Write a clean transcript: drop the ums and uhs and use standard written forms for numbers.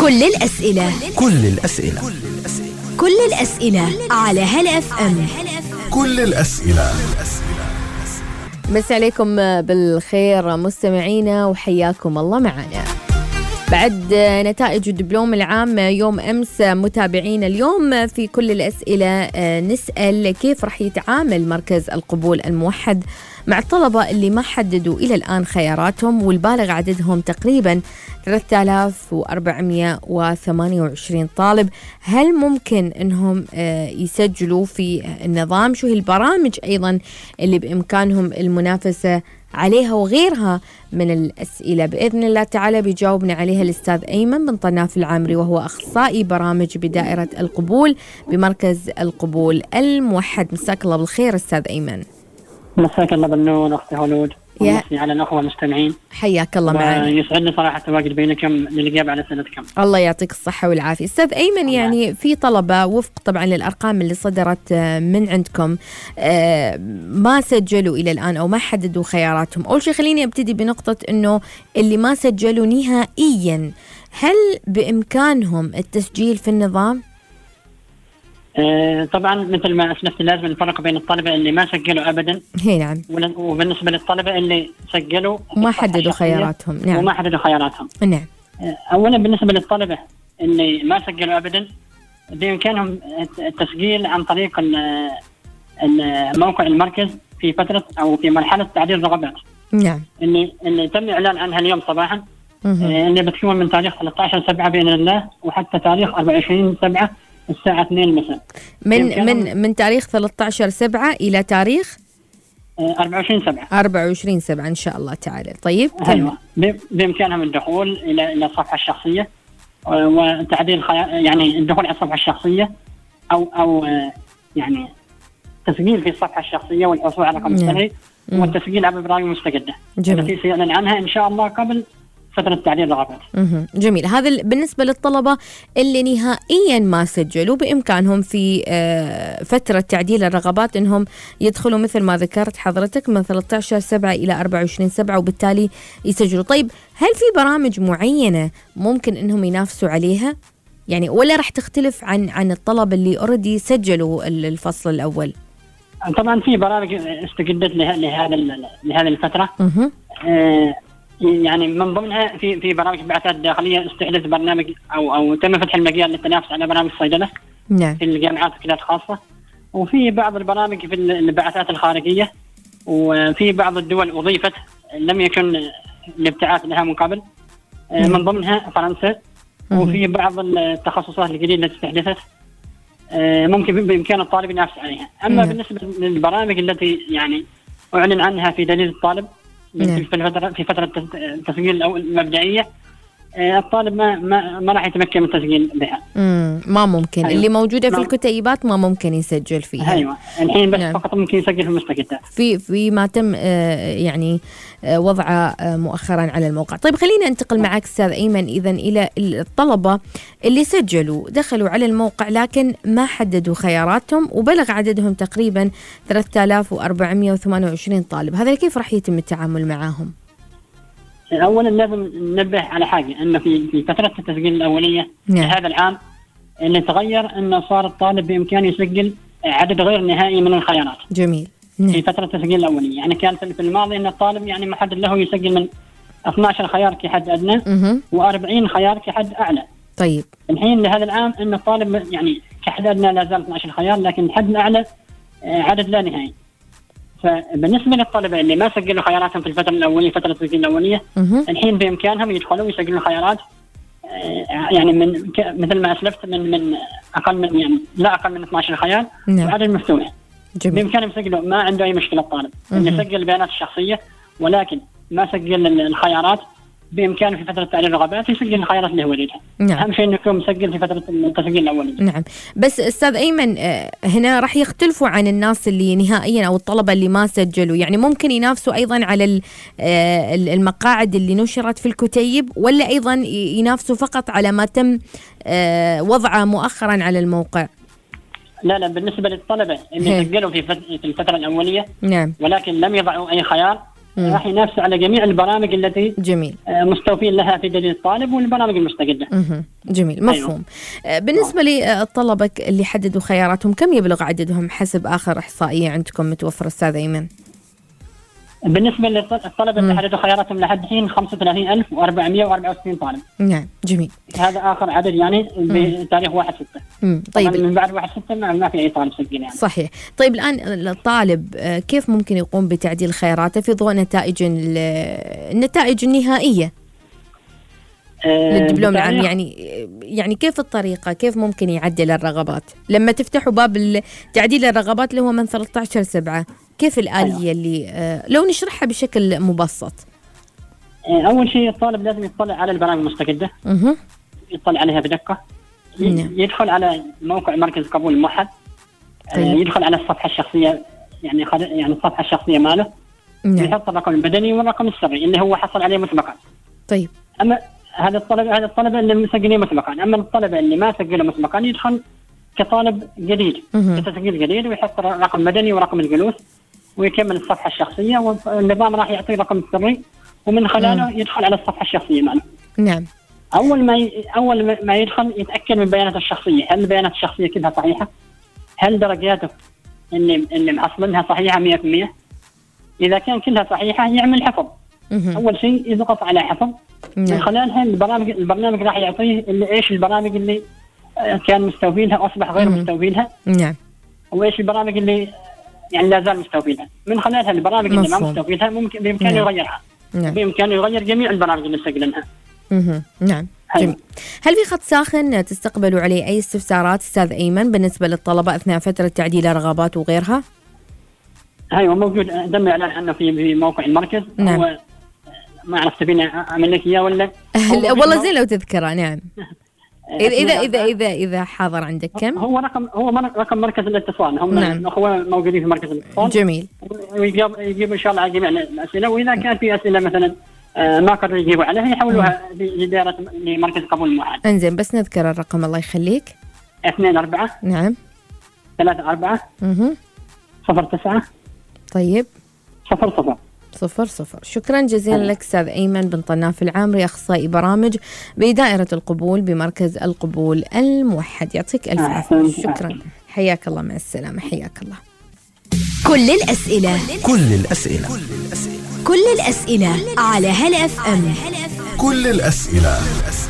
كل الأسئلة على هلا اف ام. كل الأسئلة. مسا عليكم بالخير مستمعينا وحياكم الله معنا. بعد نتائج الدبلوم العام يوم أمس متابعين اليوم في كل الأسئلة نسأل كيف رح يتعامل مركز القبول الموحد مع الطلبة اللي ما حددوا إلى الآن خياراتهم والبالغ عددهم تقريبا 3428 طالب. هل ممكن أنهم يسجلوا في النظام؟ شو هي البرامج أيضا اللي بإمكانهم المنافسة عليها وغيرها من الأسئلة؟ بإذن الله تعالى بيجاوبنا عليها الأستاذ أيمن بن طناف العامري، وهو أخصائي برامج بدائرة القبول بمركز القبول الموحد. مساك الله بالخير أستاذ أيمن. مساك الله بالنور أختي هولود، ومسي على الأخوة المستمعين. حياك الله معنا. يسعدني صراحة التواجد بينكم للإجابة على أسئلتكم. الله يعطيك الصحة والعافية. أستاذ أيمن، يعني في طلبة وفق طبعا للأرقام اللي صدرت من عندكم ما سجلوا إلى الآن أو ما حددوا خياراتهم. أول شيء خليني أبتدي بنقطة أنه اللي ما سجلوا نهائيا، هل بإمكانهم التسجيل في النظام؟ طبعا مثل ما أسلفت لازم نفرق بين الطلبة اللي ما سجلوا أبدا. نعم. وبالنسبة للطلبة اللي سجلوا وما حددوا خياراتهم. نعم. وما حددوا خياراتهم. نعم. أولا بالنسبة للطلبة اللي ما سجلوا أبدا، بإمكانهم التسجيل عن طريق موقع المركز في فترة أو في مرحلة تعديل الرغبات. نعم. اللي تم إعلان عنها اليوم صباحا، اللي بتكون من تاريخ 13/7 بإذن الله وحتى تاريخ 24/7 الساعة 2 مساء. من تاريخ 13/7 إلى تاريخ 24/7. 24/7 إن شاء الله تعالى. طيب. أيوة. بإمكانهم الدخول إلى الصفحة الشخصية وتعديل يعني الدخول على الصفحة الشخصية أو يعني تسجيل في الصفحة الشخصية والحصول على رقم السري والتسجيل عبر برامج مستجدة التي سيعلن عنها إن شاء الله قبل فترة تعديل الرغبات. جميل. هذا بالنسبة للطلبة اللي نهائيا ما سجلوا، بإمكانهم في فترة تعديل الرغبات إنهم يدخلوا مثل ما ذكرت حضرتك من 13/7 إلى 24/7 وبالتالي يسجلوا. طيب، هل في برامج معينة ممكن إنهم ينافسوا عليها؟ يعني ولا رح تختلف عن الطلبة اللي أوريدي سجلوا الفصل الأول؟ طبعا في برامج استجدت لهذه الفترة. يعني من ضمنها في برامج بعثات داخلية استحدث برنامج أو تم فتح المجال للتنافس على برامج الصيدلة. نعم. في الجامعات والكليات الخاصة، وفي بعض البرامج في البعثات الخارجية، وفي بعض الدول أضيفت لم يكن الابتعاث لها من قبل. من ضمنها فرنسا. وفي بعض التخصصات الجديدة التي استحدثت ممكن بإمكان الطالب ينافس عليها. أما بالنسبة للبرامج التي يعني أعلن عنها في دليل الطالب في فترة التسجيل المبدئية، الطالب ما راح يتمكن من التسجيل بها. ما ممكن. أيوة. اللي موجودة في الكتيبات ما ممكن يسجل فيها. أيوة. الحين بس فقط ممكن يسجل في المستجدات في ما تم يعني وضعه مؤخرا على الموقع. طيب، خلينا ننتقل معك أستاذ أيمن إذن إلى الطلبة اللي سجلوا دخلوا على الموقع لكن ما حددوا خياراتهم وبلغ عددهم تقريبا 3428 طالب. هذا كيف راح يتم التعامل معهم؟ أولا لازم ننبه على حاجة، أنه في فترة التسجيل الأولية هذا العام اللي تغير أنه صار الطالب بإمكانه يسجل عدد غير نهائي من الخيارات. جميل. في فترة التسجيل الأولية يعني كان في الماضي أن الطالب يعني محدد له يسجل من 12 خيار كحد أدنى و40 خيار كحد أعلى. طيب. الحين لهذا العام أن الطالب يعني كحد أدنى لا زال 12 خيار، لكن الحد الأعلى عدد لا نهائي. فبالنسبة للطلبة اللي ما سجلوا خياراتهم في الفترة الأولية فترة التسجيل الأولية، الحين بإمكانهم يدخلوا ويسجلوا خيارات يعني من مثل ما أسلفت من أقل من يعني لا أقل من 12 خيار. نعم. وعدد مفتوح. جميل. بإمكانهم يسجلوا، ما عنده أي مشكلة الطالب إنه يسجل البيانات الشخصية، ولكن ما سجل الخيارات بإمكانه في فترة تعديل الرغبات يسجل الخيارات اللي هو يريدها. نعم. أهم شيء إنه يكون مسجل في فترة التسجيل الأولي. نعم. بس أستاذ أيمن، هنا راح يختلفوا عن الناس اللي نهائيا أو الطلبة اللي ما سجلوا، يعني ممكن ينافسوا أيضا على المقاعد اللي نشرت في الكتيب، ولا أيضا ينافسوا فقط على ما تم وضعه مؤخرا على الموقع؟ لا بالنسبة للطلبة اللي سجلوا في الفترة الأولية، نعم، ولكن لم يضعوا أي خيار، راح ينافسوا على جميع البرامج التي جميل. مستوفين لها في دليل الطالب والبرامج المستقلة. جميل، مفهوم. بالنسبة للطلبة اللي حددوا خياراتهم، كم يبلغ عددهم حسب آخر إحصائية عندكم متوفرة أستاذ أيمن؟ بالنسبة للطلبة اللي حددوا خياراتهم لحد الحين 35464 طالب. نعم، جميل. هذا آخر عدد يعني بتاريخ 1/6. طيب من بعد 1/6 ما في أي طالب سجل يعني. صحيح. طيب الآن الطالب كيف ممكن يقوم بتعديل خياراته في ضوء النتائج النهائية للدبلوم العام؟ يعني كيف الطريقة، كيف ممكن يعدل الرغبات لما تفتحوا باب تعديل الرغبات اللي هو من 13/7؟ كيف الآلية اللي لو نشرحها بشكل مبسط؟ أول شيء الطالب لازم يطلع على البرامج المستجدة، يطلع عليها بدقة. يدخل على موقع مركز قبول الموحد. يدخل على الصفحة الشخصية، يعني الصفحة الشخصية ماله. يحط الرقم البدني والرقم السري اللي هو حصل عليه مسبقا. طيب. أما هذا الطلبة اللي مسجلين مسبقا. أما الطلبة اللي ما سجلوا مسبقا يدخل كطالب جديد، كتسجيل جديد، ويحط رقم مدني ورقم الجلوس ويكمل الصفحة الشخصية، والنظام راح يعطيه رقم السري ومن خلاله يدخل على الصفحة الشخصية معنا. نعم. أول ما يدخل يتأكد من بياناته الشخصية، هل البيانات الشخصية كلها صحيحة؟ هل درجاته اللي محصلينها صحيحة 100%؟ إذا كان كلها صحيحة يعمل حفظ. أول شيء يضغط على حفظ. من خلالها البرنامج راح يعطيه إيش البرامج اللي كان مستوفي لها أصبح غير مستوفي لها. نعم. وإيش البرامج اللي يعني لا زال مستوفي لها. من خلالها البرامج اللي ما مستوفي لها بإمكانه يغيرها. بإمكانه يغير جميع البرامج اللي سجلناها. نعم. جميل. هل في خط ساخن تستقبلوا عليه أي استفسارات أستاذ أيمن بالنسبة للطلبة أثناء فترة تعديل الرغبات وغيرها؟ أيوة موجود، تم إعلان عنه في موقع المركز. نعم. هو ما عرفت تبيني أعمل لك إياه ولا؟ والله زين لو تذكره. نعم. إذا حاضر عندك كم؟ هو رقم مركز الاتصال. هم الأخوة موجودين في مركز الاتصال. جميل. ويجيب إن شاء الله على جميع الأسئلة، وإذا كان في أسئلة مثلا ما قدروا يجيبوا عليها يحولوها لإدارة لمركز قبول الموحد. انزين، بس نذكر الرقم الله يخليك. 24. نعم. 34. 09. طيب. 00. 00. شكرا جزيلا لك أستاذ أيمن بن طناف العامري، أخصائي برامج بدائرة القبول بمركز القبول الموحد. يعطيك ألف عافية. شكرا، حياك الله، مع السلامة، حياك الله. كل الأسئلة على هلا اف ام. كل الأسئلة